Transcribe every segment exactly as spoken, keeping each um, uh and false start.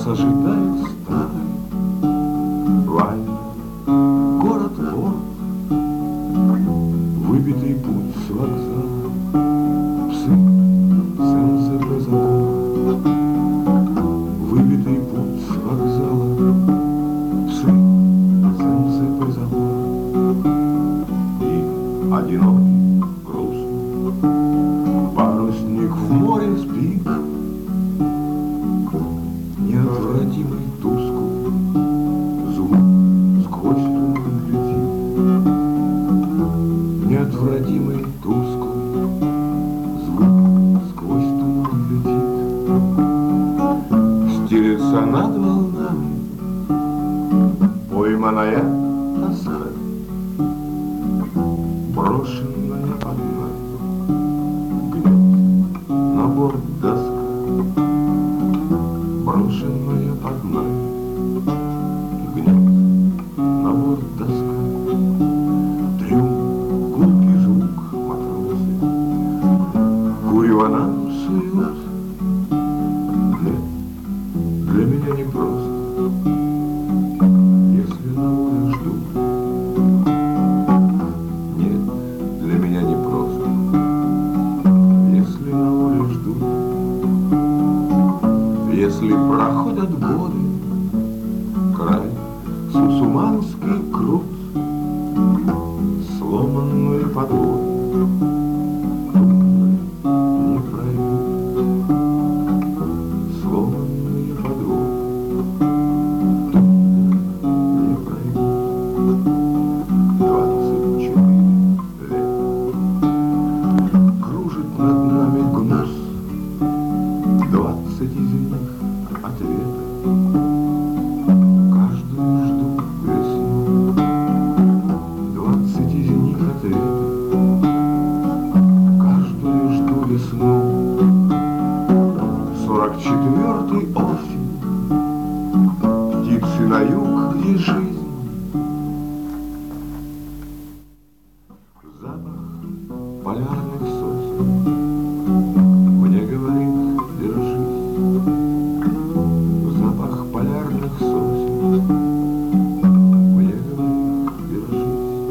Нас ожидает старый лайнер, город-порт, выбитый путь с вокзала, псы, сенсы по забору. Выбитый путь с вокзала, псы, сенсы по забору. И одинокий, грустный парусник в море спит, неотвратимый тусклый звук сквозь туман летит. Неотвратимый тусклый звук сквозь туман летит. Стелется над волнами пойманная тоска, брошенная под нами, гнет на борт доска. Брошенная под нами, гнет на борт доска. Трюм, гулкий звук, матросы курево нам суют. Нет, для меня не просто, если на море ждут. Нет, для меня не просто, если на море ждут. Если проходят годы, край Сусуманский крут, сломанную подводу не пройдут. Сломанную подводу не пройдут. Двадцать четыре лет кружит над нами гнус, двадцать из них ответ. Каждую жду весну. Двадцать из них ответ. Каждую жду весну. Сорок четвертый осень. Птицы на юг, где жизнь. Запах полярных сосен мне говорит: держись. Запах полярных сосен мне говорит: держись.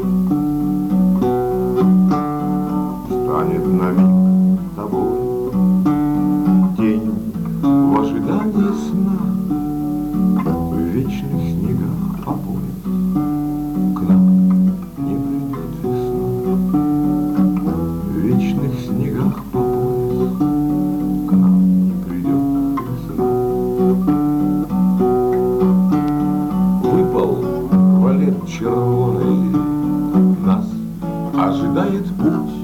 Станет на миг тобой тень в ожидании сна. В вечных снегах по пояс к нам не придет весна. В вечных снегах по пояс к нам не придет весна. Выпал валет червоный, нас ожидает путь.